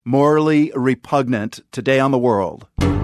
Morally repugnant. Today on The World.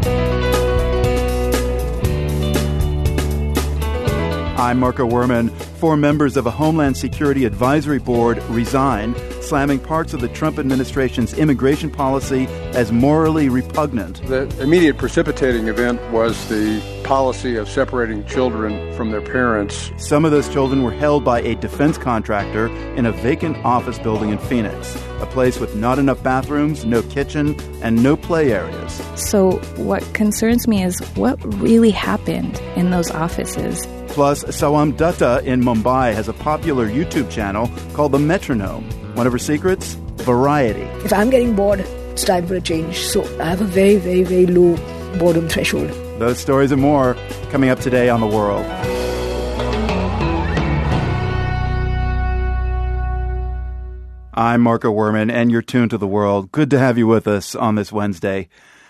I'm Marco Werman. 4 members of a Homeland Security Advisory Board resigned, slamming parts of the Trump administration's immigration policy as morally repugnant. The immediate precipitating event was the policy of separating children from their parents. Some of those children were held by a defense contractor in a vacant office building in Phoenix, a place with not enough bathrooms, no kitchen, and no play areas. So what concerns me is what really happened in those offices. Plus, Sawam Dutta in Mumbai has a popular YouTube channel called The Metronome. One of her secrets? Variety. If I'm getting bored, it's time for a change. So I have a very, very, very low boredom threshold. Those stories and more coming up today on The World. I'm Marco Werman, and you're tuned to The World. Good to have you with us on this Wednesday.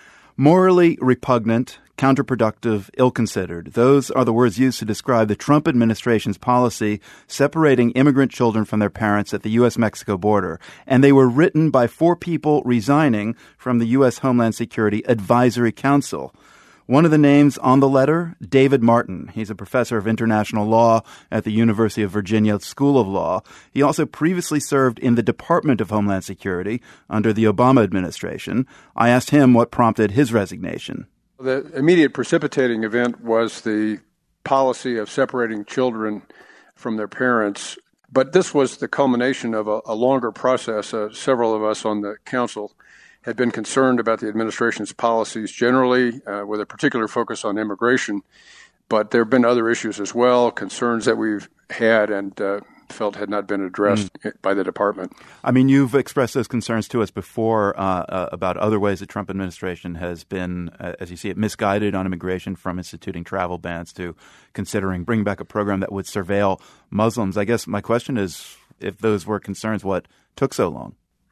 Morally repugnant, counterproductive, ill-considered. Those are the words used to describe the Trump administration's policy separating immigrant children from their parents at the U.S.-Mexico border. And they were written by 4 people resigning from the U.S. Homeland Security Advisory Council. One of the names on the letter, David Martin. He's a professor of international law at the University of Virginia School of Law. He also previously served in the Department of Homeland Security under the Obama administration. I asked him what prompted his resignation. The immediate precipitating event was the policy of separating children from their parents. But this was the culmination of a longer process. Several of us on the council had been concerned about the administration's policies generally, with a particular focus on immigration. But there have been other issues as well, concerns that we've had and felt had not been addressed by the department. I mean, you've expressed those concerns to us before about other ways the Trump administration has been, as you see it, misguided on immigration, from instituting travel bans to considering bringing back a program that would surveil Muslims. I guess my question is, if those were concerns, what took so long?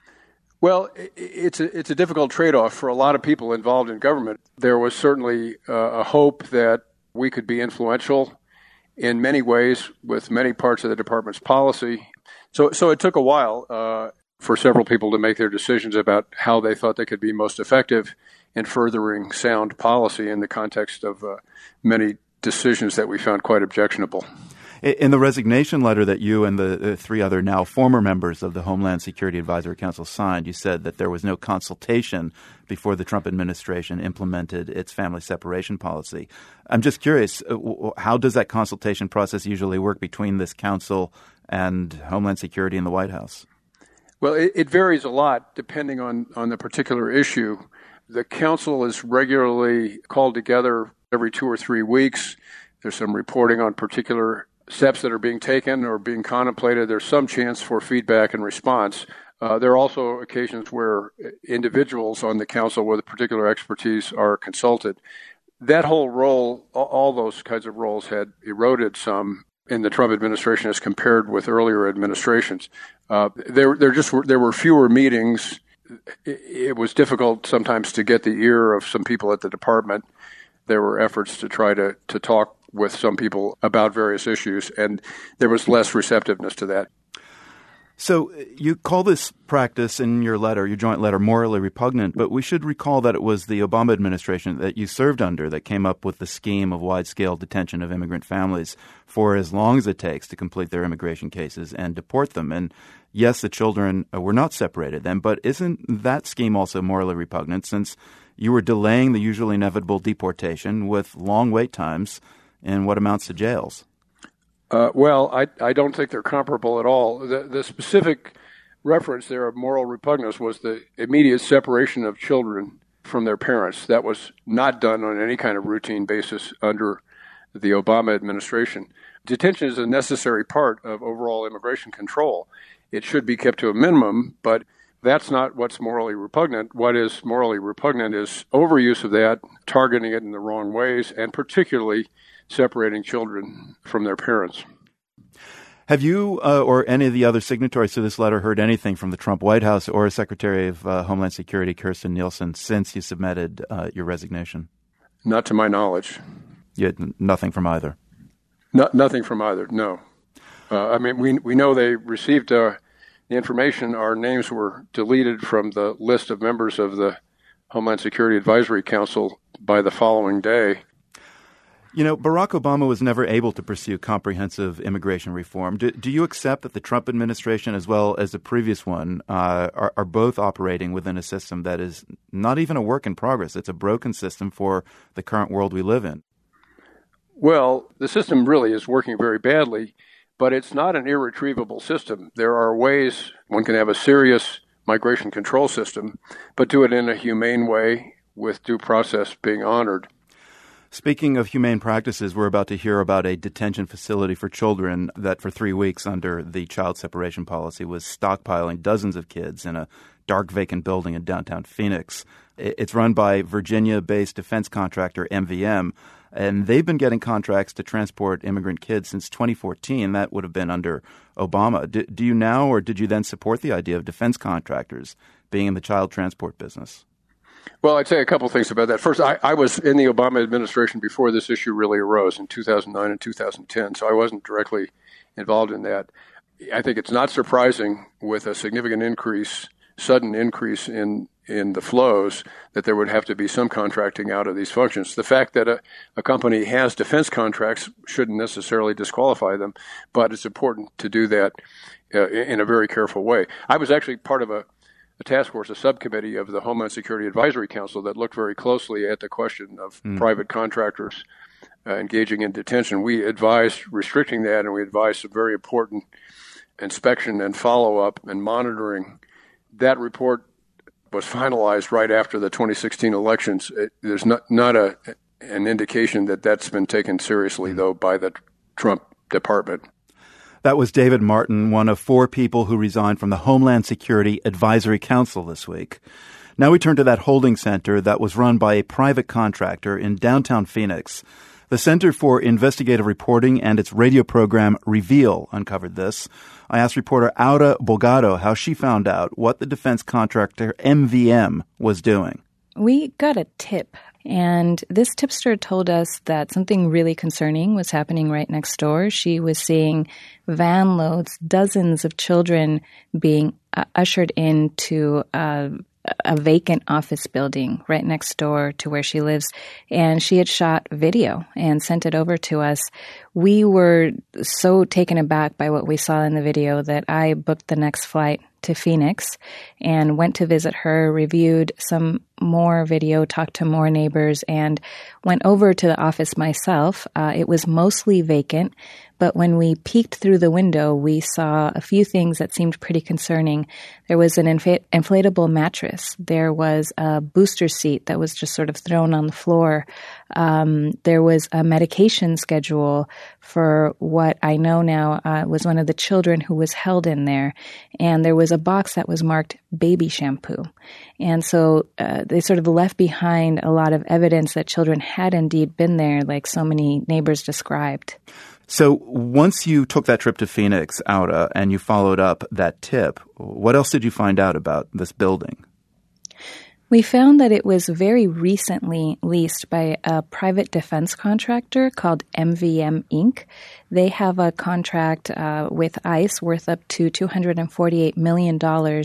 Well, it's a difficult trade-off for a lot of people involved in government. There was certainly a hope that we could be influential in many ways with many parts of the department's policy. So it took a while for several people to make their decisions about how they thought they could be most effective in furthering sound policy in the context of many decisions that we found quite objectionable. In the resignation letter that you and the 3 other now former members of the Homeland Security Advisory Council signed, you said that there was no consultation before the Trump administration implemented its family separation policy. I'm just curious, how does that consultation process usually work between this council and Homeland Security in the White House? Well, it varies a lot depending on the particular issue. The council is regularly called together every 2 or 3 weeks. There's some reporting on particular steps that are being taken or being contemplated. There's some chance for feedback and response. There are also occasions where individuals on the council with particular expertise are consulted. That whole role, all those kinds of roles had eroded some in the Trump administration as compared with earlier administrations. There were fewer meetings. It was difficult sometimes to get the ear of some people at the department. There were efforts to try to talk with some people about various issues, and there was less receptiveness to that. So you call this practice in your letter, your joint letter, morally repugnant, but we should recall that it was the Obama administration that you served under that came up with the scheme of wide-scale detention of immigrant families for as long as it takes to complete their immigration cases and deport them. And yes, the children were not separated then, but isn't that scheme also morally repugnant, since you were delaying the usually inevitable deportation with long wait times in what amounts to jails? Well, I don't think they're comparable at all. The specific reference there of moral repugnance was the immediate separation of children from their parents. That was not done on any kind of routine basis under the Obama administration. Detention is a necessary part of overall immigration control. It should be kept to a minimum, but that's not what's morally repugnant. What is morally repugnant is overuse of that, targeting it in the wrong ways, and particularly separating children from their parents. Have you or any of the other signatories to this letter heard anything from the Trump White House or Secretary of Homeland Security Kirstjen Nielsen since you submitted your resignation? Not to my knowledge. You had nothing from either? Nothing from either, no. I mean, we know they received the information, our names were deleted from the list of members of the Homeland Security Advisory Council by the following day. You know, Barack Obama was never able to pursue comprehensive immigration reform. Do you accept that the Trump administration, as well as the previous one, are both operating within a system that is not even a work in progress? It's a broken system for the current world we live in. Well, the system really is working very badly, but it's not an irretrievable system. There are ways one can have a serious migration control system, but do it in a humane way with due process being honored. Speaking of humane practices, we're about to hear about a detention facility for children that for 3 weeks under the child separation policy was stockpiling dozens of kids in a dark, vacant building in downtown Phoenix. It's run by Virginia-based defense contractor MVM, and they've been getting contracts to transport immigrant kids since 2014. That would have been under Obama. Do you now or did you then support the idea of defense contractors being in the child transport business? Well, I'd say a couple things about that. First, I was in the Obama administration before this issue really arose in 2009 and 2010, so I wasn't directly involved in that. I think it's not surprising with a significant sudden increase in the flows, that there would have to be some contracting out of these functions. The fact that a company has defense contracts shouldn't necessarily disqualify them, but it's important to do that in a very careful way. I was actually part of a task force, a subcommittee of the Homeland Security Advisory Council that looked very closely at the question of private contractors engaging in detention. We advised restricting that, and we advised some very important inspection and follow-up and monitoring. That report was finalized right after the 2016 elections. There's not an indication that that's been taken seriously, though, by the Trump department. That was David Martin, one of 4 people who resigned from the Homeland Security Advisory Council this week. Now we turn to that holding center that was run by a private contractor in downtown Phoenix. The Center for Investigative Reporting and its radio program Reveal uncovered this. I asked reporter Aura Bogado how she found out what the defense contractor MVM was doing. We got a tip, and this tipster told us that something really concerning was happening right next door. She was seeing van loads, dozens of children being ushered into a vacant office building right next door to where she lives. And she had shot video and sent it over to us. We were so taken aback by what we saw in the video that I booked the next flight to Phoenix and went to visit her, reviewed some more video, talked to more neighbors, and went over to the office myself. It was mostly vacant, but when we peeked through the window, we saw a few things that seemed pretty concerning. There was an inflatable mattress. There was a booster seat that was just sort of thrown on the floor. There was a medication schedule for what I know now was one of the children who was held in there. And there was a box that was marked baby shampoo. And so they sort of left behind a lot of evidence that children had indeed been there, like so many neighbors described. So once you took that trip to Phoenix, Aura, and you followed up that tip, what else did you find out about this building? We found that it was very recently leased by a private defense contractor called MVM Inc. They have a contract with ICE worth up to $248 million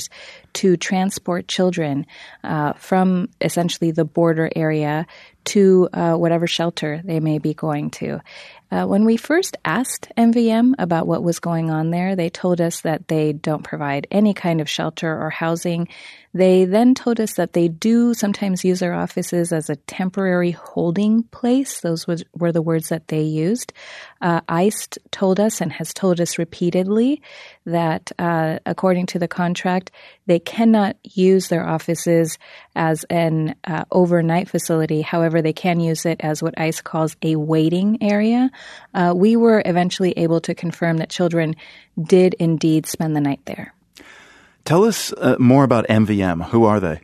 to transport children from essentially the border area to whatever shelter they may be going to. When we first asked MVM about what was going on there, they told us that they don't provide any kind of shelter or housing. They then told us that they do sometimes use their offices as a temporary holding place. Those were the words that they used. ICE told us and has told us repeatedly that according to the contract, they cannot use their offices as an overnight facility. However, they can use it as what ICE calls a waiting area. We were eventually able to confirm that children did indeed spend the night there. Tell us more about MVM. Who are they?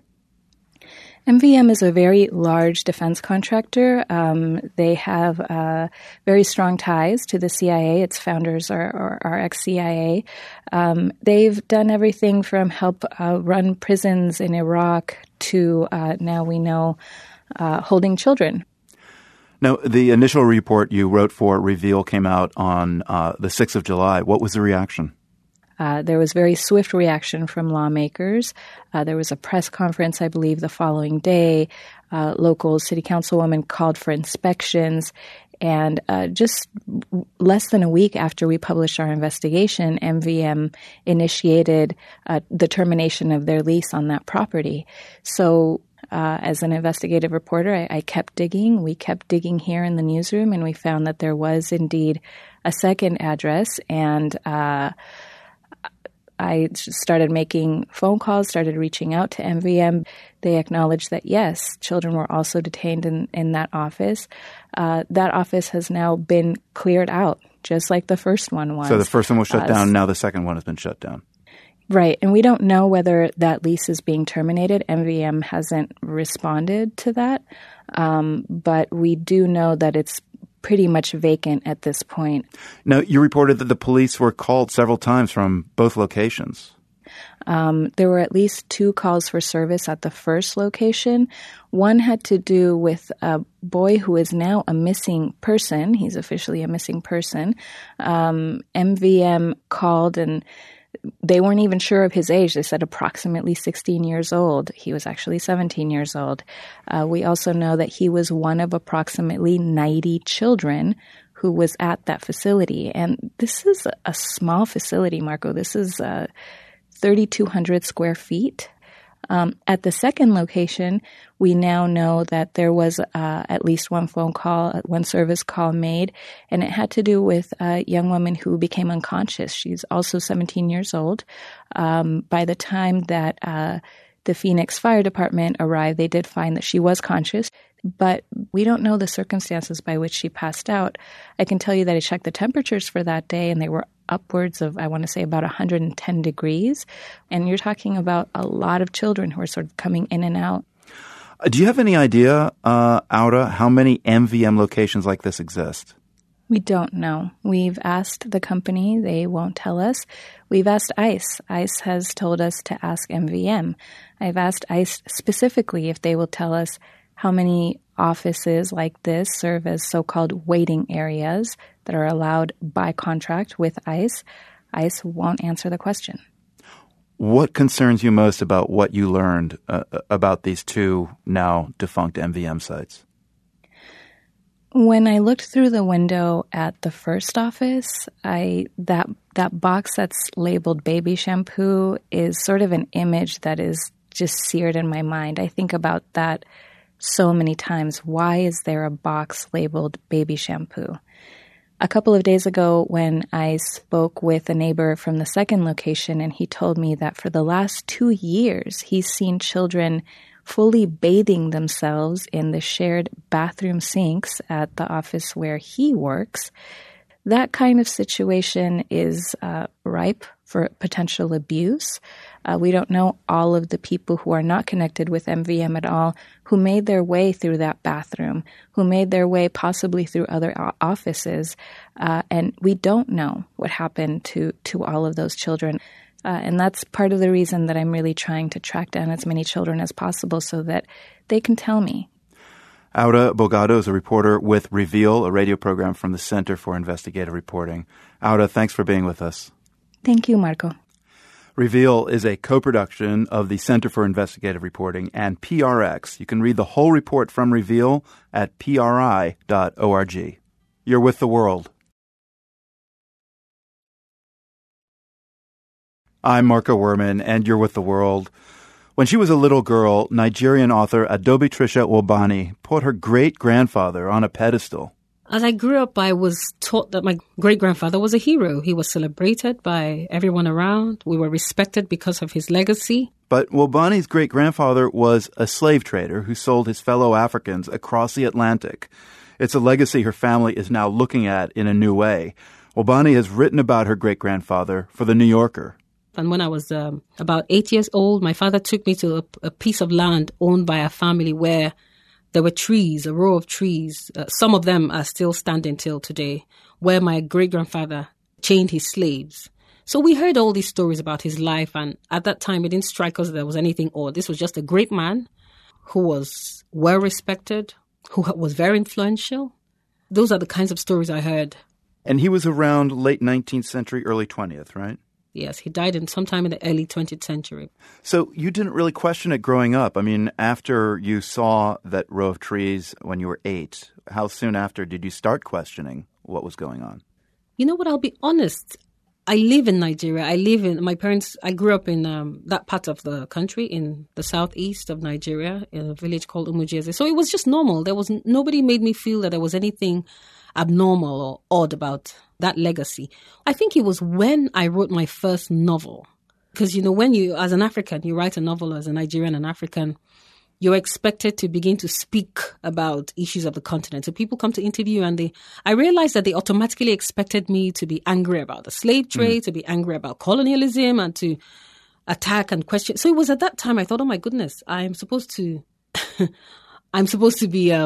MVM is a very large defense contractor. They have very strong ties to the CIA. Its founders are ex-CIA. They've done everything from help run prisons in Iraq to now we know holding children. Now, the initial report you wrote for Reveal came out on the 6th of July. What was the reaction? There was very swift reaction from lawmakers. There was a press conference, I believe, the following day. Local city councilwoman called for inspections. And just less than a week after we published our investigation, MVM initiated the termination of their lease on that property. So as an investigative reporter, I kept digging. We kept digging here in the newsroom, and we found that there was indeed a second address. And I started making phone calls, started reaching out to MVM. They acknowledged that, yes, children were also detained in that office. That office has now been cleared out, just like the first one was. So the first one was shut down. Now the second one has been shut down. Right. And we don't know whether that lease is being terminated. MVM hasn't responded to that. But we do know that it's pretty much vacant at this point. Now, you reported that the police were called several times from both locations. There were at least 2 calls for service at the first location. One had to do with a boy who is now a missing person. He's officially a missing person. MVM called, and they weren't even sure of his age. They said approximately 16 years old. He was actually 17 years old. We also know that he was one of approximately 90 children who was at that facility. And this is a small facility, Marco. This is 3,200 square feet. At the second location, we now know that there was at least one phone call, one service call made, and it had to do with a young woman who became unconscious. She's also 17 years old. By the time that the Phoenix Fire Department arrived, they did find that she was conscious, but we don't know the circumstances by which she passed out. I can tell you that I checked the temperatures for that day, and they were upwards of, I want to say, about 110 degrees. And you're talking about a lot of children who are sort of coming in and out. Do you have any idea, Aura, how many MVM locations like this exist? We don't know. We've asked the company. They won't tell us. We've asked ICE. ICE has told us to ask MVM. I've asked ICE specifically if they will tell us how many offices like this serve as so-called waiting areas that are allowed by contract with ICE. ICE won't answer the question. What concerns you most about what you learned about these 2 now defunct MVM sites? When I looked through the window at the first office, that box that's labeled baby shampoo is sort of an image that is just seared in my mind. I think about that so many times. Why is there a box labeled baby shampoo? A couple of days ago when I spoke with a neighbor from the second location, and he told me that for the last 2 years, he's seen children fully bathing themselves in the shared bathroom sinks at the office where he works. That kind of situation is ripe for potential abuse. We don't know all of the people who are not connected with MVM at all who made their way through that bathroom, who made their way possibly through other offices. And we don't know what happened to all of those children. And that's part of the reason that I'm really trying to track down as many children as possible so that they can tell me. Aura Bogado is a reporter with Reveal, a radio program from the Center for Investigative Reporting. Aura, thanks for being with us. Thank you, Marco. Reveal is a co-production of the Center for Investigative Reporting and PRX. You can read the whole report from Reveal at pri.org. You're with the world. I'm Marco Werman, and you're with the world. When she was a little girl, Nigerian author Adobitrisha Wobani put her great-grandfather on a pedestal. As I grew up, I was taught that my great-grandfather was a hero. He was celebrated by everyone around. We were respected because of his legacy. But Wobani's great-grandfather was a slave trader who sold his fellow Africans across the Atlantic. It's a legacy her family is now looking at in a new way. Wobani has written about her great-grandfather for The New Yorker. And when I was about 8 years old, my father took me to a piece of land owned by a family where there were trees, a row of trees. Some of them are still standing till today, where my great-grandfather chained his slaves. So we heard all these stories about his life, and at that time, it didn't strike us that there was anything odd. This was just a great man who was well-respected, who was very influential. Those are the kinds of stories I heard. And he was around late 19th century, early 20th, right? Yes, he died in sometime in the early 20th century. So you didn't really question it growing up. I mean, after you saw that row of trees when you were 8, how soon after did you start questioning what was going on? You know what? I'll be honest. I live in Nigeria. I grew up in that part of the country in the southeast of Nigeria in a village called Umujeze. So it was just normal. Nobody made me feel that there was anything abnormal or odd about that legacy. I think it was when I wrote my first novel. Because, when you, as an African, you write a novel as a Nigerian and African, you're expected to begin to speak about issues of the continent. So people come to interview and I realized that they automatically expected me to be angry about the slave trade, to be angry about colonialism and to attack and question. So it was at that time I thought, oh my goodness, I'm supposed to be,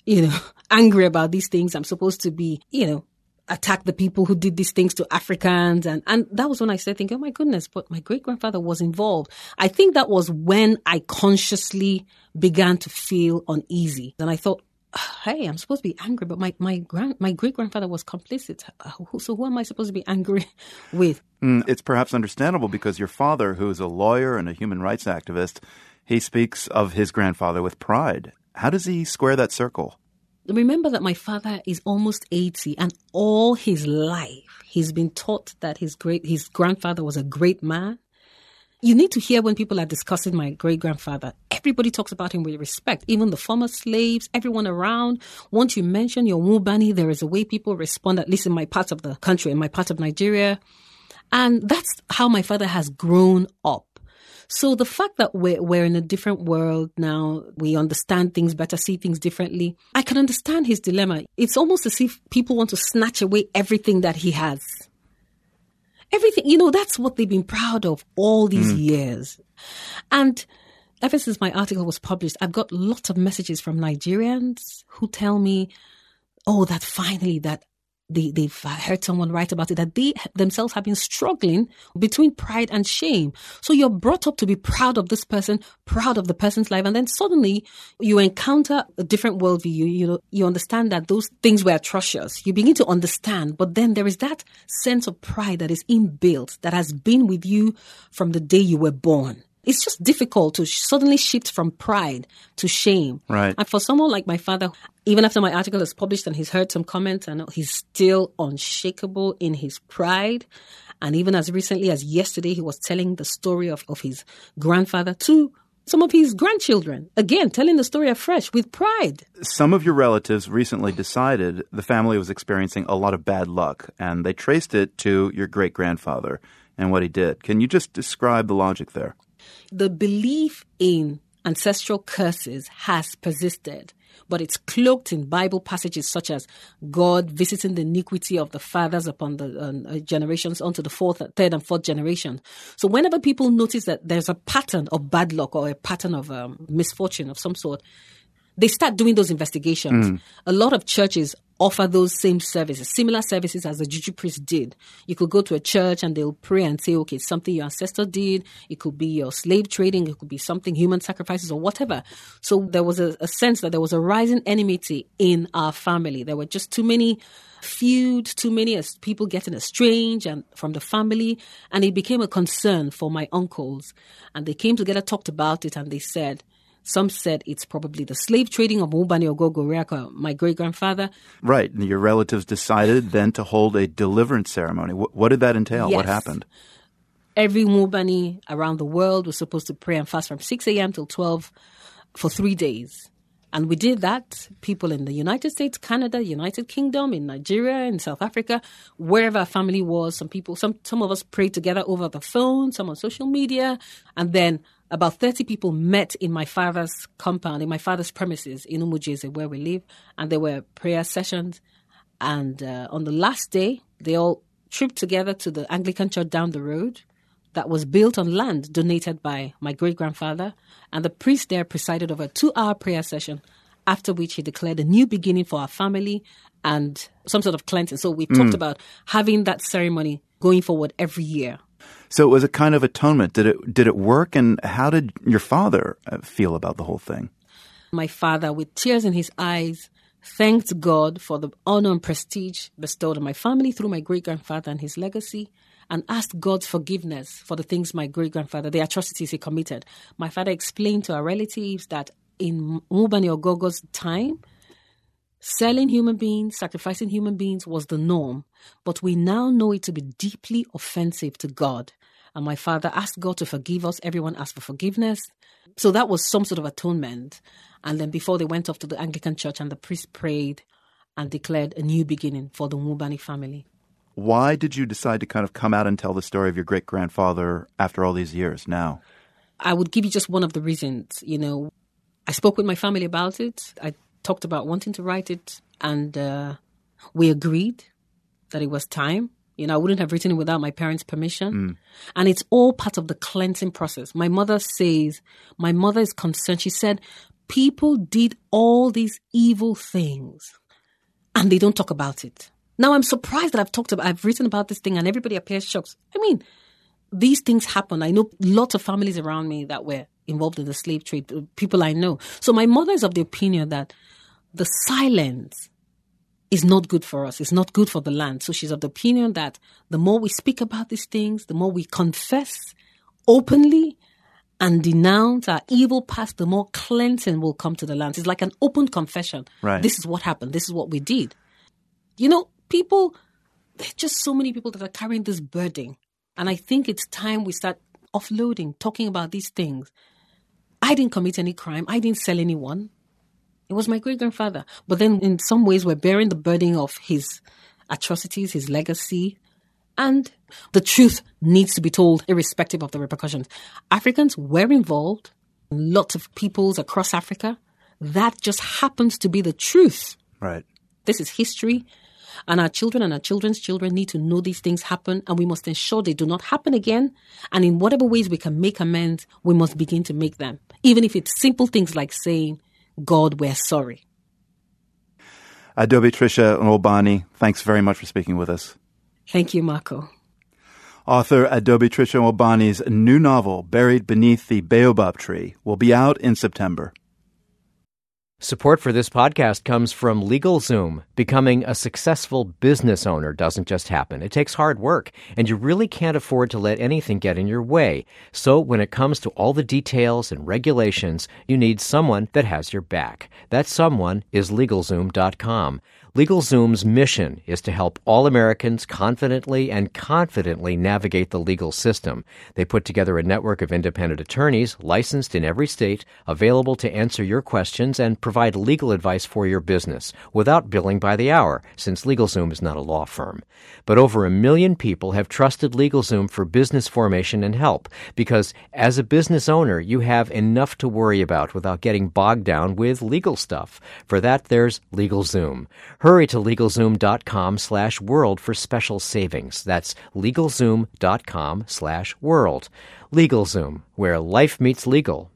angry about these things. I'm supposed to be, attack the people who did these things to Africans. And that was when I started thinking, oh my goodness, but my great-grandfather was involved. I think that was when I consciously began to feel uneasy. And I thought, hey, I'm supposed to be angry, but my great-grandfather was complicit. So who am I supposed to be angry with? It's perhaps understandable because your father, who is a lawyer and a human rights activist, he speaks of his grandfather with pride. How does he square that circle? Remember that my father is almost 80 and all his life he's been taught that his grandfather was a great man. You need to hear when people are discussing my great-grandfather. Everybody talks about him with respect, even the former slaves, everyone around. Once you mention your Mubani, there is a way people respond, at least in my part of the country, in my part of Nigeria. And that's how my father has grown up. So the fact that we're in a different world now, we understand things better, see things differently, I can understand his dilemma. It's almost as if people want to snatch away everything that he has. Everything, that's what they've been proud of all these years. And ever since my article was published, I've got lots of messages from Nigerians who tell me, that finally that they've heard someone write about it, that they themselves have been struggling between pride and shame. So you're brought up to be proud of this person, proud of the person's life, and then suddenly you encounter a different worldview. You understand that those things were atrocious. You begin to understand, but then there is that sense of pride that is inbuilt, that has been with you from the day you were born. It's just difficult to suddenly shift from pride to shame. Right. And for someone like my father, even after my article is published and he's heard some comments, and he's still unshakable in his pride. And even as recently as yesterday, he was telling the story of his grandfather to some of his grandchildren. Again, telling the story afresh with pride. Some of your relatives recently decided the family was experiencing a lot of bad luck, and they traced it to your great-grandfather and what he did. Can you just describe the logic there? The belief in ancestral curses has persisted, but it's cloaked in Bible passages such as God visiting the iniquity of the fathers upon the generations onto the third and fourth generation. So whenever people notice that there's a pattern of bad luck or a pattern of misfortune of some sort, they start doing those investigations. A lot of churches offer those same services, similar services as the Juju priest did. You could go to a church and they'll pray and say, okay, something your ancestor did. It could be your slave trading. It could be something, human sacrifices or whatever. So there was a sense that there was a rising enmity in our family. There were just too many feuds, too many people getting estranged and from the family. And it became a concern for my uncles. And they came together, talked about it, and they said, some said it's probably the slave trading of Mubani Ogogo, my great-grandfather. Right. And your relatives decided then to hold a deliverance ceremony. What did that entail? Yes. What happened? Every Mubani around the world was supposed to pray and fast from 6 a.m. till 12 for 3 days. And we did that. People in the United States, Canada, United Kingdom, in Nigeria, in South Africa, wherever our family was. Some of us prayed together over the phone, some on social media. And then about 30 people met in my father's compound, in my father's premises in Umujeze, where we live. And there were prayer sessions. And on the last day, they all trooped together to the Anglican church down the road that was built on land donated by my great-grandfather. And the priest there presided over a 2-hour prayer session, after which he declared a new beginning for our family and some sort of cleansing. So we talked about having that ceremony going forward every year. So it was a kind of atonement. Did it work? And how did your father feel about the whole thing? My father, with tears in his eyes, thanked God for the honor and prestige bestowed on my family through my great-grandfather and his legacy. and asked God's forgiveness for the things my great-grandfather, the atrocities he committed. My father explained to our relatives that in Mubani Ogogo's time, selling human beings, sacrificing human beings was the norm. But we now know it to be deeply offensive to God. And my father asked God to forgive us. Everyone asked for forgiveness. So that was some sort of atonement. And then before they went off to the Anglican church and the priest prayed and declared a new beginning for the Mubani family. Why did you decide to kind of come out and tell the story of your great-grandfather after all these years now? I would give you just one of the reasons. I spoke with my family about it. I talked about wanting to write it, and we agreed that it was time. I wouldn't have written it without my parents' permission. And it's all part of the cleansing process. My mother is concerned. She said, people did all these evil things, and they don't talk about it. Now, I'm surprised that I've written about this thing and everybody appears shocked. I mean, these things happen. I know lots of families around me that were involved in the slave trade, people I know. So my mother is of the opinion that the silence is not good for us. It's not good for the land. So she's of the opinion that the more we speak about these things, the more we confess openly and denounce our evil past, the more cleansing will come to the land. It's like an open confession. Right. This is what happened. This is what we did. There's just so many people that are carrying this burden. And I think it's time we start offloading, talking about these things. I didn't commit any crime. I didn't sell anyone. It was my great-grandfather. But then in some ways, we're bearing the burden of his atrocities, his legacy. And the truth needs to be told irrespective of the repercussions. Africans were involved. Lots of peoples across Africa. That just happens to be the truth. Right. This is history. And our children and our children's children need to know these things happen, and we must ensure they do not happen again. And in whatever ways we can make amends, we must begin to make them. Even if it's simple things like saying, God, we're sorry. Adobe Tricia Nwobani, thanks very much for speaking with us. Thank you, Marco. Author Adobe Tricia Nwobani's new novel, Buried Beneath the Baobab Tree, will be out in September. Support for this podcast comes from LegalZoom. Becoming a successful business owner doesn't just happen. It takes hard work, and you really can't afford to let anything get in your way. So when it comes to all the details and regulations, you need someone that has your back. That someone is LegalZoom.com. LegalZoom's mission is to help all Americans confidently navigate the legal system. They put together a network of independent attorneys licensed in every state, available to answer your questions and provide legal advice for your business without billing by the hour, since LegalZoom is not a law firm. But over 1 million people have trusted LegalZoom for business formation and help, because as a business owner, you have enough to worry about without getting bogged down with legal stuff. For that, there's LegalZoom. Hurry to LegalZoom.com/world for special savings. That's LegalZoom.com/world. LegalZoom, where life meets legal.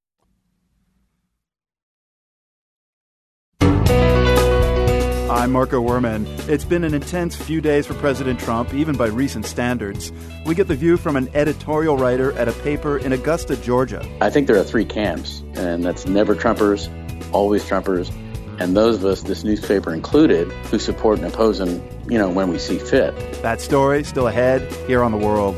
I'm Marco Werman. It's been an intense few days for President Trump, even by recent standards. We get the view from an editorial writer at a paper in Augusta, Georgia. I think there are 3 camps, and that's never Trumpers, always Trumpers, and those of us, this newspaper included, who support and oppose him, when we see fit. That story still ahead here on The World.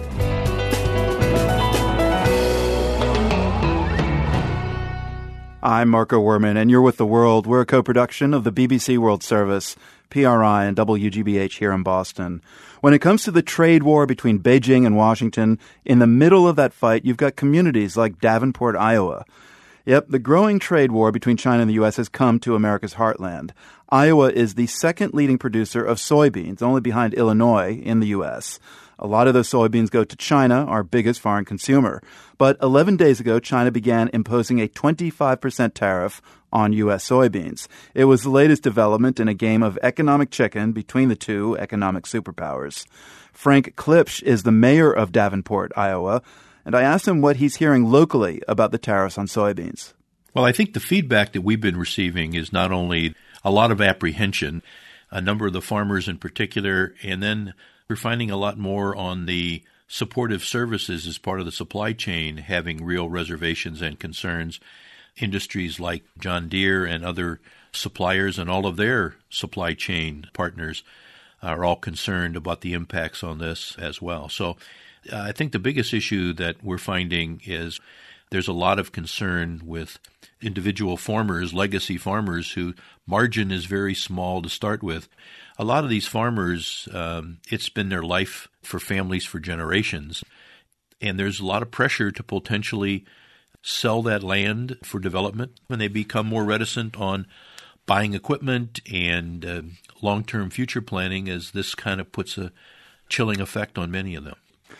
I'm Marco Werman, and you're with The World. We're a co-production of the BBC World Service, PRI, and WGBH here in Boston. When it comes to the trade war between Beijing and Washington, in the middle of that fight, you've got communities like Davenport, Iowa. Yep, the growing trade war between China and the U.S. has come to America's heartland. Iowa is the second leading producer of soybeans, only behind Illinois in the U.S. A lot of those soybeans go to China, our biggest foreign consumer. But 11 days ago, China began imposing a 25% tariff on U.S. soybeans. It was the latest development in a game of economic chicken between the two economic superpowers. Frank Klipsch is the mayor of Davenport, Iowa, and I asked him what he's hearing locally about the tariffs on soybeans. Well, I think the feedback that we've been receiving is not only a lot of apprehension, a number of the farmers in particular, and then we're finding a lot more on the supportive services as part of the supply chain having real reservations and concerns. Industries like John Deere and other suppliers and all of their supply chain partners are all concerned about the impacts on this as well. So I think the biggest issue that we're finding is there's a lot of concern with individual farmers, legacy farmers, whose margin is very small to start with. A lot of these farmers, it's been their life for families for generations, and there's a lot of pressure to potentially sell that land for development, and they become more reticent on buying equipment and long-term future planning, as this kind of puts a chilling effect on many of them.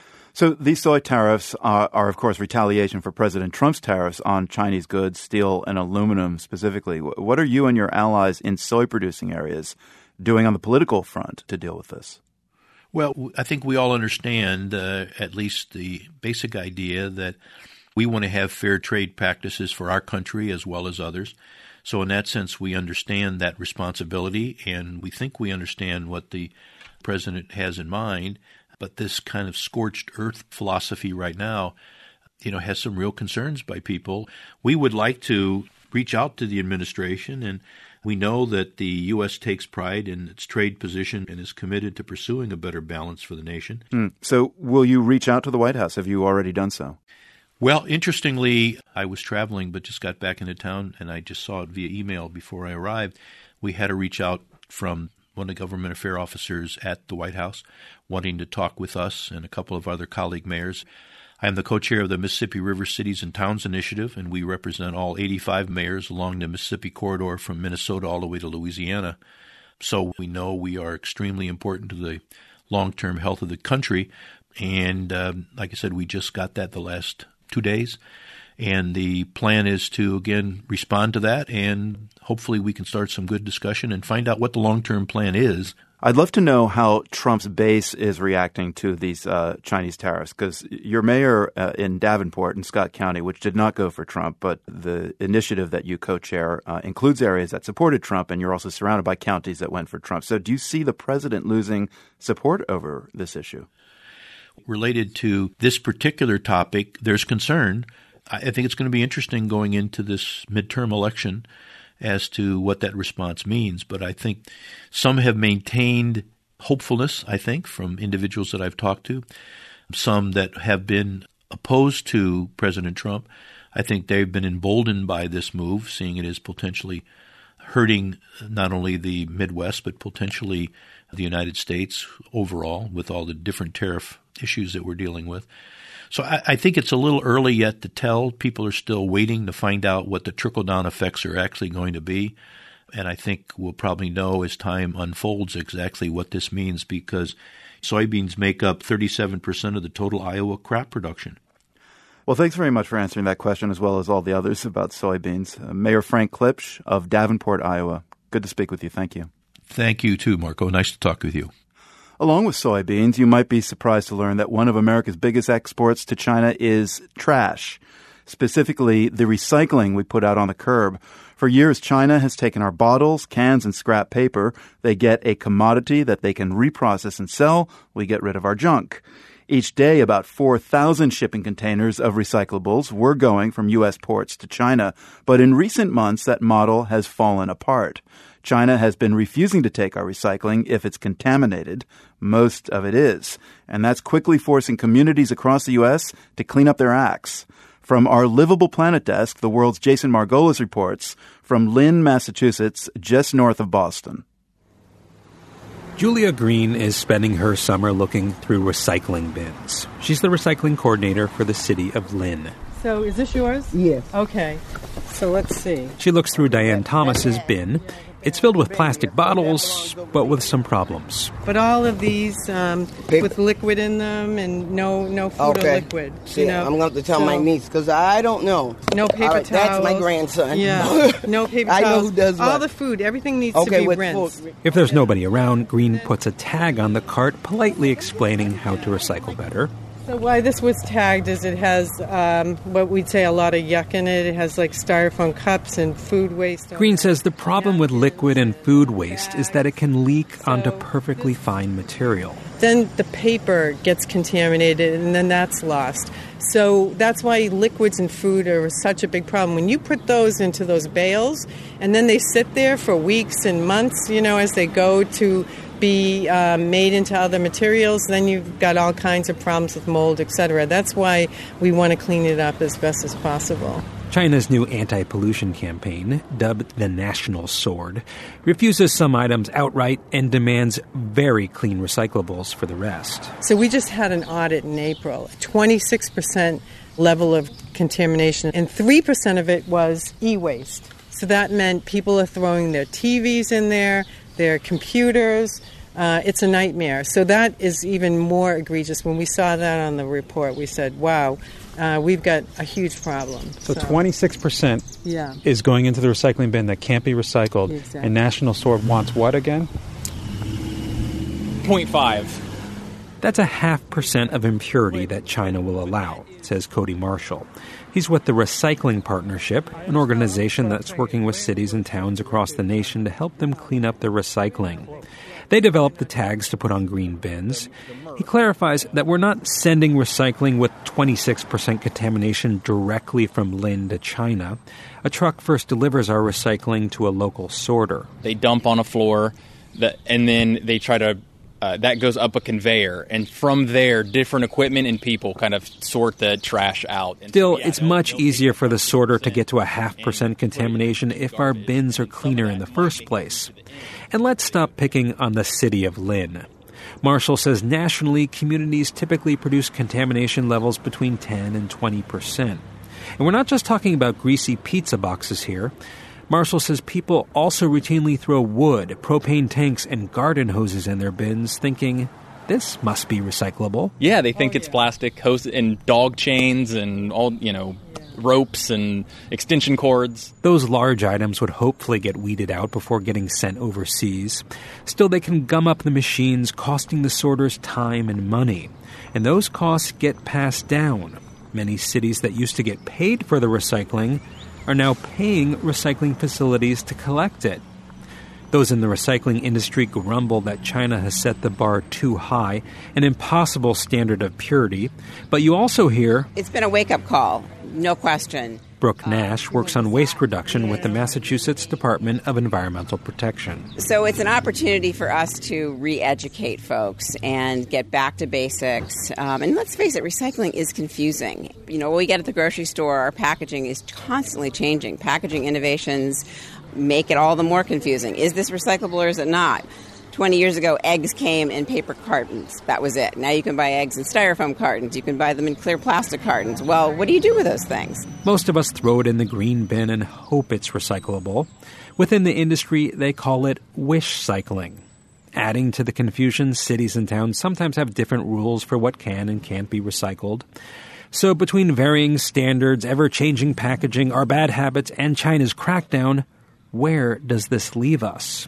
So these soy tariffs are, of course, retaliation for President Trump's tariffs on Chinese goods, steel and aluminum specifically. What are you and your allies in soy-producing areas doing on the political front to deal with this? Well, I think we all understand at least the basic idea that we want to have fair trade practices for our country as well as others. So in that sense, we understand that responsibility, and we think we understand what the president has in mind. But this kind of scorched earth philosophy right now, has some real concerns by people. We would like to reach out to the administration, and we know that the U.S. takes pride in its trade position and is committed to pursuing a better balance for the nation. So will you reach out to the White House? Have you already done so? Well, interestingly, I was traveling but just got back into town, and I just saw it via email before I arrived. We had a reach out from one of the government affairs officers at the White House wanting to talk with us and a couple of other colleague mayors. I am the co-chair of the Mississippi River Cities and Towns Initiative, and we represent all 85 mayors along the Mississippi corridor from Minnesota all the way to Louisiana. So we know we are extremely important to the long-term health of the country. And like I said, we just got that the last 2 days. And the plan is to, again, respond to that, and hopefully we can start some good discussion and find out what the long-term plan is. I'd love to know how Trump's base is reacting to these Chinese tariffs, because your mayor in Davenport in Scott County, which did not go for Trump, but the initiative that you co-chair includes areas that supported Trump, and you're also surrounded by counties that went for Trump. So do you see the president losing support over this issue? Related to this particular topic, there's concern. I think it's going to be interesting going into this midterm election as to what that response means. But I think some have maintained hopefulness, I think, from individuals that I've talked to. Some that have been opposed to President Trump, I think they've been emboldened by this move, seeing it as potentially hurting not only the Midwest, but potentially the United States overall with all the different tariff issues that we're dealing with. So I think it's a little early yet to tell. People are still waiting to find out what the trickle-down effects are actually going to be. And I think we'll probably know as time unfolds exactly what this means, because soybeans make up 37% of the total Iowa crop production. Well, thanks very much for answering that question, as well as all the others about soybeans. Mayor Frank Klipsch of Davenport, Iowa. Good to speak with you. Thank you. Thank you too, Marco. Nice to talk with you. Along with soybeans, you might be surprised to learn that one of America's biggest exports to China is trash, specifically the recycling we put out on the curb. For years, China has taken our bottles, cans, and scrap paper. They get a commodity that they can reprocess and sell. We get rid of our junk. Each day, about 4,000 shipping containers of recyclables were going from U.S. ports to China. But in recent months, that model has fallen apart. China has been refusing to take our recycling if it's contaminated. Most of it is. And that's quickly forcing communities across the U.S. to clean up their acts. From our Livable Planet desk, the world's Jason Margolis reports from Lynn, Massachusetts, just north of Boston. Julia Green is spending her summer looking through recycling bins. She's the recycling coordinator for the city of Lynn. So is this yours? Yes. Okay. So let's see. She looks through Diane Thomas's bin. It's filled with plastic bottles, but with some problems. But all of these with liquid in them and no food or liquid. See, I'm going to have to tell my niece, because I don't know. No paper towels. That's my grandson. Yeah, no paper towels. I know who does what. All the food, everything needs to be rinsed. If there's nobody around, Green puts a tag on the cart, politely explaining how to recycle better. So why this was tagged is it has what we'd say a lot of yuck in it. It has like styrofoam cups and food waste. Green says the problem with liquid and food waste is that it can leak onto perfectly fine material. Then the paper gets contaminated and then that's lost. So that's why liquids and food are such a big problem. When you put those into those bales and then they sit there for weeks and months, as they go to be made into other materials, then you've got all kinds of problems with mold, etc. That's why we want to clean it up as best as possible. China's new anti-pollution campaign, dubbed the National Sword, refuses some items outright and demands very clean recyclables for the rest. So we just had an audit in April, 26% level of contamination, and 3% of it was e-waste. So that meant people are throwing their TVs in there, their computers. It's a nightmare. So that is even more egregious. When we saw that on the report, we said, wow, we've got a huge problem. So 26% is going into the recycling bin that can't be recycled. Exactly. And National Sword wants what again? 0.5. That's 0.5% of impurity that China will allow, says Cody Marshall. He's with the Recycling Partnership, an organization that's working with cities and towns across the nation to help them clean up their recycling. They developed the tags to put on green bins. He clarifies that we're not sending recycling with 26% contamination directly from Lin to China. A truck first delivers our recycling to a local sorter. They dump on a floor, and then they try to that goes up a conveyor, and from there, different equipment and people kind of sort the trash out. Still, it's much easier for the sorter to get to 0.5% contamination if our bins are cleaner in the first place. And let's stop picking on the city of Lin. Marshall says nationally, communities typically produce contamination levels between 10 and 20%. And we're not just talking about greasy pizza boxes here. Marshall says people also routinely throw wood, propane tanks, and garden hoses in their bins, thinking, this must be recyclable. Yeah, they think it's plastic, hose and dog chains and all, ropes and extension cords. Those large items would hopefully get weeded out before getting sent overseas. Still, they can gum up the machines, costing the sorters time and money. And those costs get passed down. Many cities that used to get paid for the recycling are now paying recycling facilities to collect it. Those in the recycling industry grumble that China has set the bar too high, an impossible standard of purity. But you also hear, it's been a wake-up call, no question. Brooke Nash works on waste reduction with the Massachusetts Department of Environmental Protection. So it's an opportunity for us to re-educate folks and get back to basics. And let's face it, recycling is confusing. When we get at the grocery store, our packaging is constantly changing. Packaging innovations make it all the more confusing. Is this recyclable or is it not? 20 years ago, eggs came in paper cartons. That was it. Now you can buy eggs in styrofoam cartons. You can buy them in clear plastic cartons. Well, what do you do with those things? Most of us throw it in the green bin and hope it's recyclable. Within the industry, they call it wish cycling. Adding to the confusion, cities and towns sometimes have different rules for what can and can't be recycled. So between varying standards, ever-changing packaging, our bad habits, and China's crackdown, where does this leave us?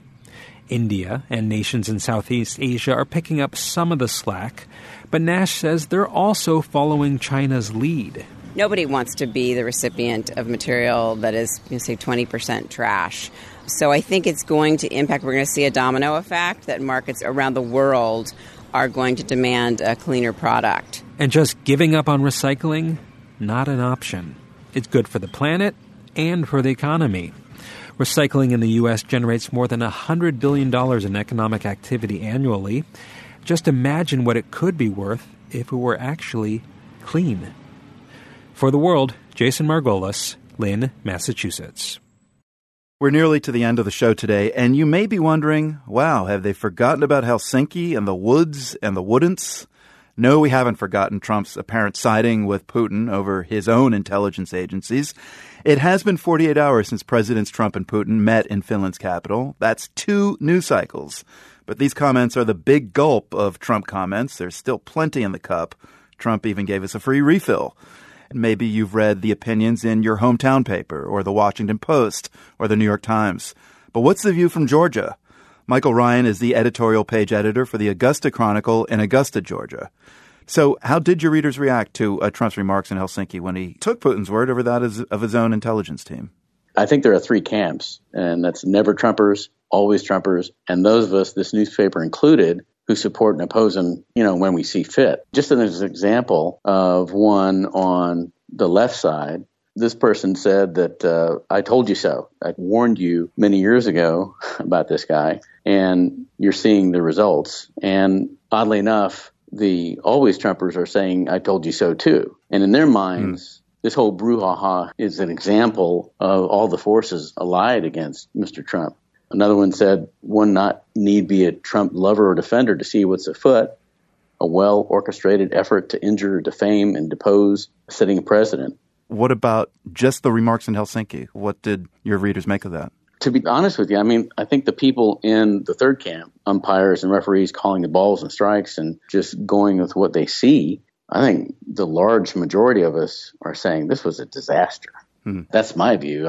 India and nations in Southeast Asia are picking up some of the slack, but Nash says they're also following China's lead. Nobody wants to be the recipient of material that is, say, 20% trash. So I think it's going to impact, we're going to see a domino effect that markets around the world are going to demand a cleaner product. And just giving up on recycling? Not an option. It's good for the planet and for the economy. Recycling in the U.S. generates more than $100 billion in economic activity annually. Just imagine what it could be worth if it were actually clean. For The World, Jason Margolis, Lynn, Massachusetts. We're nearly to the end of the show today, and you may be wondering, wow, have they forgotten about Helsinki and the woods and the wouldn'ts? No, we haven't forgotten Trump's apparent siding with Putin over his own intelligence agencies. It has been 48 hours since Presidents Trump and Putin met in Finland's capital. That's 2 news cycles. But these comments are the big gulp of Trump comments. There's still plenty in the cup. Trump even gave us a free refill. Maybe you've read the opinions in your hometown paper or the Washington Post or the New York Times. But what's the view from Georgia? Michael Ryan is the editorial page editor for the Augusta Chronicle in Augusta, Georgia. So how did your readers react to Trump's remarks in Helsinki when he took Putin's word over that of his own intelligence team? I think there are 3 camps, and that's never Trumpers, always Trumpers, and those of us, this newspaper included, who support and oppose him, when we see fit. Just as an example of one on the left side, This person said that I told you so. I warned you many years ago about this guy, and you're seeing the results. And oddly enough, the always Trumpers are saying, I told you so too. And in their minds, this whole brouhaha is an example of all the forces allied against Mr. Trump. Another one said, one not need be a Trump lover or defender to see what's afoot. A well-orchestrated effort to injure, defame, and depose a sitting president. What about just the remarks in Helsinki? What did your readers make of that? To be honest with you, I think the people in the third camp, umpires and referees calling the balls and strikes and just going with what they see, I think the large majority of us are saying this was a disaster. That's my view.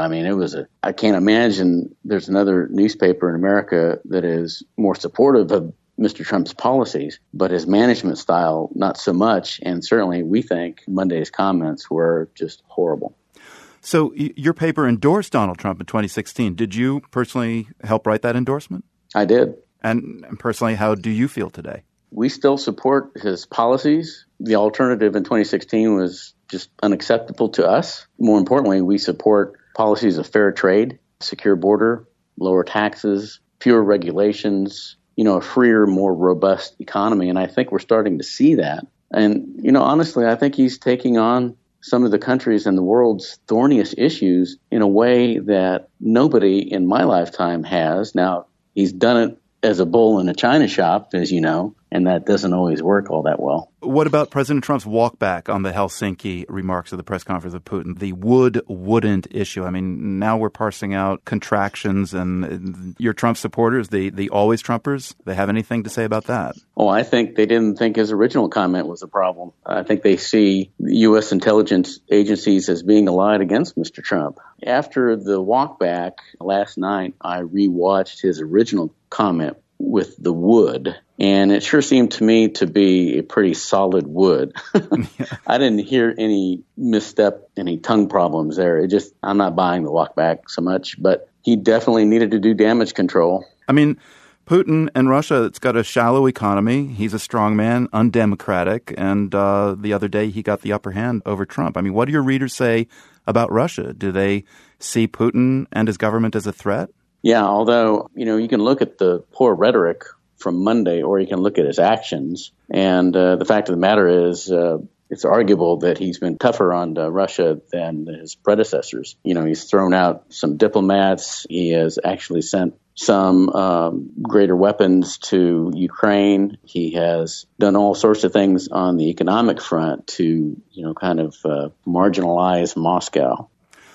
I can't imagine there's another newspaper in America that is more supportive of Mr. Trump's policies, but his management style, not so much. And certainly we think Monday's comments were just horrible. So your paper endorsed Donald Trump in 2016. Did you personally help write that endorsement? I did. And personally, how do you feel today? We still support his policies. The alternative in 2016 was just unacceptable to us. More importantly, we support policies of fair trade, secure border, lower taxes, fewer regulations, a freer, more robust economy. And I think we're starting to see that. And, honestly, I think he's taking on some of the countries in the world's thorniest issues in a way that nobody in my lifetime has. Now, he's done it as a bull in a china shop, as you know, and that doesn't always work all that well. What about President Trump's walk back on the Helsinki remarks of the press conference of Putin, the wouldn't issue? Now we're parsing out contractions, and your Trump supporters, the always Trumpers, they have anything to say about that? Oh, I think they didn't think his original comment was a problem. I think they see the U.S. intelligence agencies as being allied against Mr. Trump. After the walk back last night, I rewatched his original comment with the would, and it sure seemed to me to be a pretty solid would. I didn't hear any misstep, any tongue problems there. I'm not buying the walk back so much, but he definitely needed to do damage control. Putin and Russia, it's got a shallow economy. He's a strong man, undemocratic, and the other day he got the upper hand over Trump. What do your readers say about Russia? Do they see Putin and his government as a threat? Yeah, although, you can look at the poor rhetoric from Monday, or you can look at his actions. And the fact of the matter is, it's arguable that he's been tougher on Russia than his predecessors. He's thrown out some diplomats. He has actually sent some greater weapons to Ukraine. He has done all sorts of things on the economic front to, marginalize Moscow.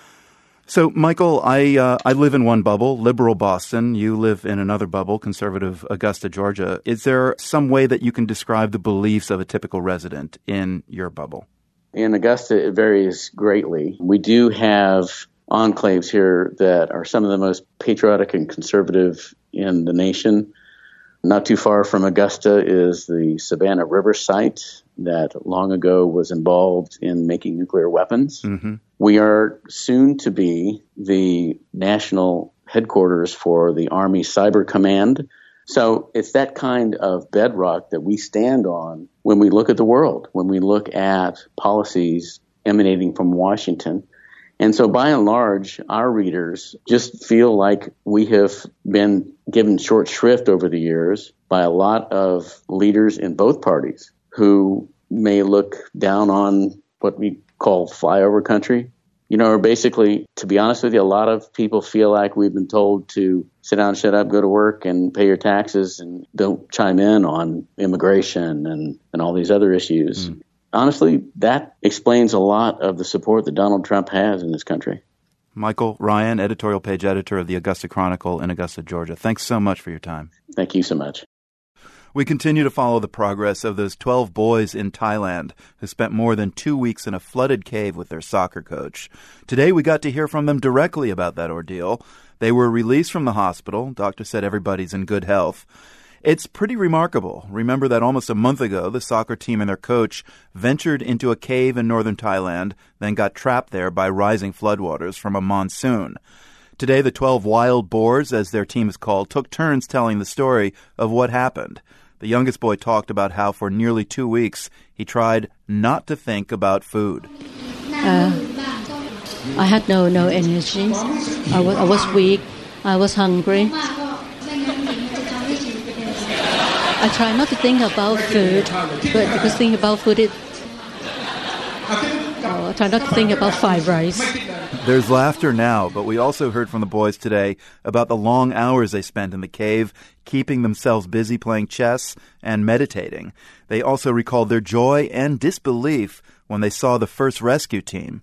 So, Michael, I live in one bubble, liberal Boston. You live in another bubble, conservative Augusta, Georgia. Is there some way that you can describe the beliefs of a typical resident in your bubble? In Augusta, it varies greatly. We do have enclaves here that are some of the most patriotic and conservative in the nation. Not too far from Augusta is the Savannah River site that long ago was involved in making nuclear weapons. Mm-hmm. We are soon to be the national headquarters for the Army Cyber Command. So it's that kind of bedrock that we stand on when we look at the world, when we look at policies emanating from Washington. And so by and large, our readers just feel like we have been given short shrift over the years by a lot of leaders in both parties who may look down on what we call flyover country. Or basically, to be honest with you, a lot of people feel like we've been told to sit down, shut up, go to work and pay your taxes and don't chime in on immigration and all these other issues. Honestly, that explains a lot of the support that Donald Trump has in this country. Michael Ryan, editorial page editor of the Augusta Chronicle in Augusta, Georgia. Thanks so much for your time. Thank you so much. We continue to follow the progress of those 12 boys in Thailand who spent more than 2 weeks in a flooded cave with their soccer coach. Today, we got to hear from them directly about that ordeal. They were released from the hospital. Doctor said everybody's in good health. It's pretty remarkable. Remember that almost a month ago, the soccer team and their coach ventured into a cave in northern Thailand, then got trapped there by rising floodwaters from a monsoon. Today, the 12 wild boars, as their team is called, took turns telling the story of what happened. The youngest boy talked about how for nearly 2 weeks he tried not to think about food. I had no energy. I was weak. I was hungry. I try not to think about food, but because thinking about food, I try not to think about fried rice. There's laughter now, but we also heard from the boys today about the long hours they spent in the cave, keeping themselves busy playing chess and meditating. They also recalled their joy and disbelief when they saw the first rescue team.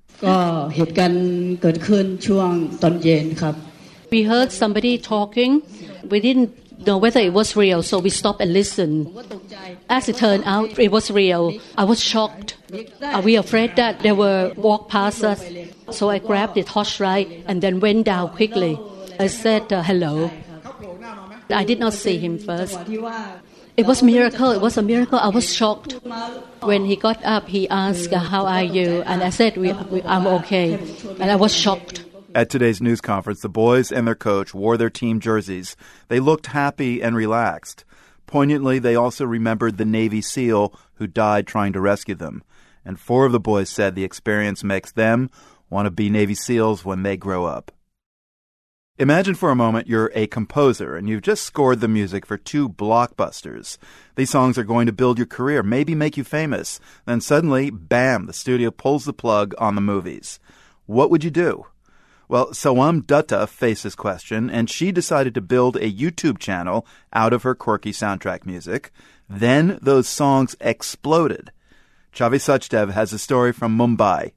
We heard somebody talking. We didn't know whether it was real, so we stopped and listened. As it turned out, it was real. I was shocked. We were afraid that they were walk past us. So I grabbed the torchlight and then went down quickly. I said, hello. I did not see him first. It was a miracle. It was a miracle. I was shocked. When he got up, he asked, how are you? And I said, I'm okay. And I was shocked. At today's news conference, the boys and their coach wore their team jerseys. They looked happy and relaxed. Poignantly, they also remembered the Navy SEAL who died trying to rescue them. And 4 of the boys said the experience makes them want to be Navy SEALs when they grow up. Imagine for a moment you're a composer and you've just scored the music for 2 blockbusters. These songs are going to build your career, maybe make you famous. Then suddenly, bam, the studio pulls the plug on the movies. What would you do? Well, Sawam Dutta faced this question, and she decided to build a YouTube channel out of her quirky soundtrack music. Then those songs exploded. Chavi Sachdev has a story from Mumbai.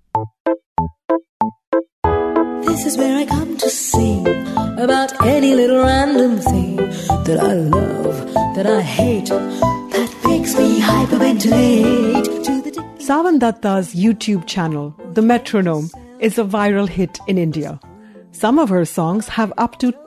This is where I come to sing about any little random thing that I love, that I hate, that makes me hyperventilate. Sawan Dutta's YouTube channel, The Metronome, is a viral hit in India. Some of her songs have up to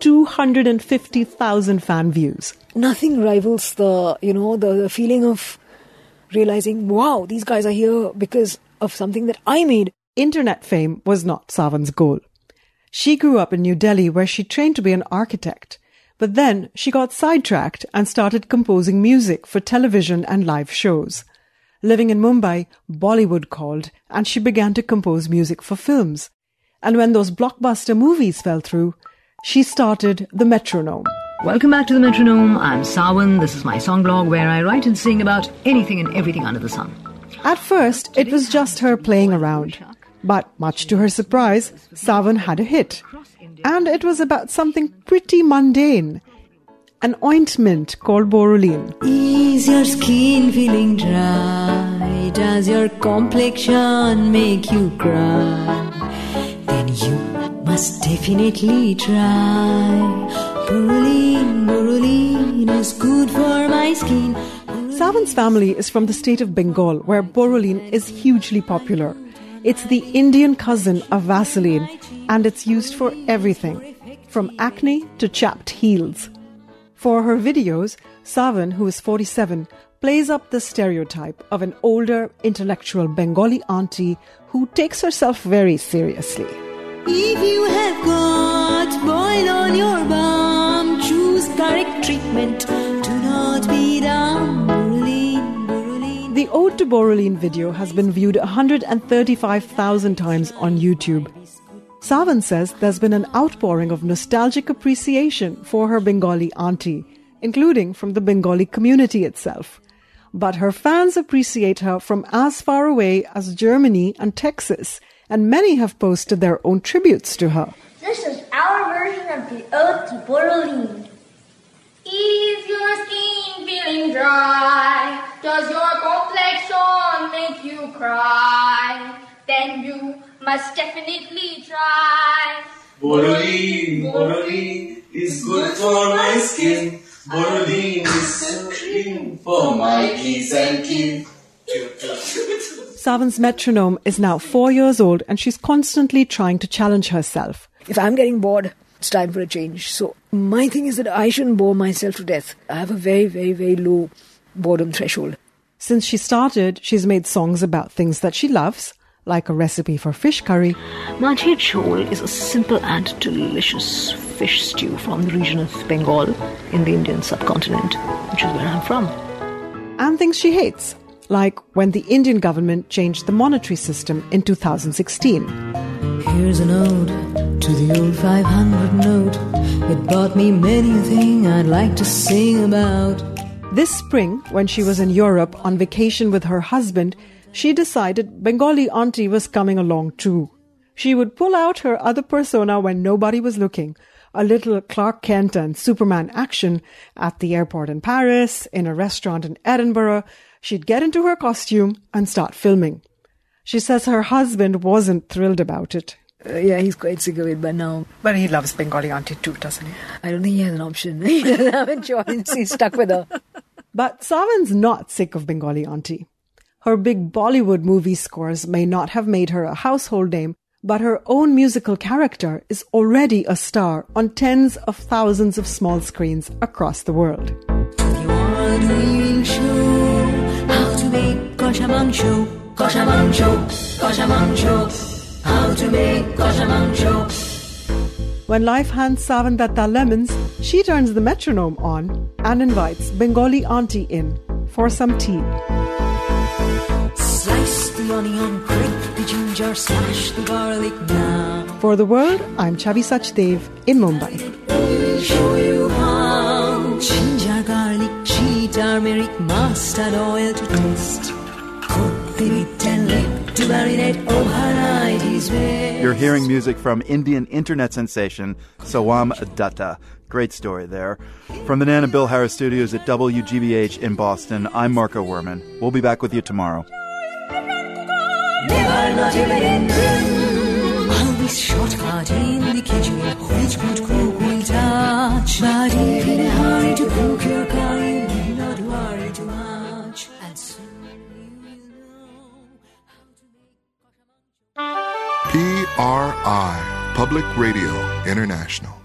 250,000 fan views. Nothing rivals the feeling of realizing, wow, these guys are here because of something that I made. Internet fame was not Sawan's goal. She grew up in New Delhi where she trained to be an architect. But then she got sidetracked and started composing music for television and live shows. Living in Mumbai, Bollywood called, and she began to compose music for films. And when those blockbuster movies fell through, she started The Metronome. Welcome back to The Metronome. I'm Sawan. This is my song blog where I write and sing about anything and everything under the sun. At first, it was just her playing around. But much to her surprise, Sawan had a hit. And it was about something pretty mundane. An ointment called Borulene. Is your skin feeling dry? Does your complexion make you cry? Then you must definitely try. Borulene is good for my skin. Sawan's family is from the state of Bengal, where Borulene is hugely popular. It's the Indian cousin of Vaseline, and it's used for everything, from acne to chapped heels. For her videos, Sawan, who is 47, plays up the stereotype of an older, intellectual Bengali auntie who takes herself very seriously. If you have got boil on your bum, choose correct treatment. Do not be dumb. Borulene. The Ode to Borulene video has been viewed 135,000 times on YouTube. Sawan says there's been an outpouring of nostalgic appreciation for her Bengali auntie, including from the Bengali community itself. But her fans appreciate her from as far away as Germany and Texas, and many have posted their own tributes to her. This is our version of the Ode to Borulene. Is your skin feeling dry? Does your complexion make you cry? Then you must definitely try. Borulene is good for my skin. Borulene is a cream for my keys and kin. Sawan's Metronome is now 4 years old and she's constantly trying to challenge herself. If I'm getting bored, it's time for a change. So my thing is that I shouldn't bore myself to death. I have a very, very, very low boredom threshold. Since she started, she's made songs about things that she loves, like a recipe for fish curry. Majhi chhol is a simple and delicious fish stew from the region of Bengal in the Indian subcontinent, which is where I'm from. And things she hates, like when the Indian government changed the monetary system in 2016. Here's an ode to the old 500 note. It bought me many a thing I'd like to sing about. This spring, when she was in Europe on vacation with her husband, she decided Bengali auntie was coming along too. She would pull out her other persona when nobody was looking. A little Clark Kent and Superman action at the airport in Paris, in a restaurant in Edinburgh. She'd get into her costume and start filming. She says her husband wasn't thrilled about it. Yeah, he's quite sick of it by now. But he loves Bengali auntie too, doesn't he? I don't think he has an option. He doesn't have a choice. He's stuck with her. But Savan's not sick of Bengali auntie. Her big Bollywood movie scores may not have made her a household name, but her own musical character is already a star on tens of thousands of small screens across the world. You are doing show how to make koshamangcho, koshamangcho, koshamangcho, how to make koshamangcho. When life hands Savan Datta lemons, she turns the metronome on and invites Bengali auntie in for some tea. Slice the onion, prick the ginger, slash the garlic now. For the world, I'm Chavi Sachdev in Mumbai. We'll show you how. Ginger, garlic, chili, turmeric, mustard oil to taste. Cook the meat and lip to marinate. Oh, varieties where. You're hearing music from Indian internet sensation Sawam Datta. Great story there. From the Nan and Bill Harris studios at WGBH in Boston, I'm Marco Werman. We'll be back with you tomorrow. Never not even in room. I'll be shortcut in the kitchen, which good cook will touch. But if in a hurry to cook your curry, will not worry too much. And soon you will know how to make PRI, Public Radio International.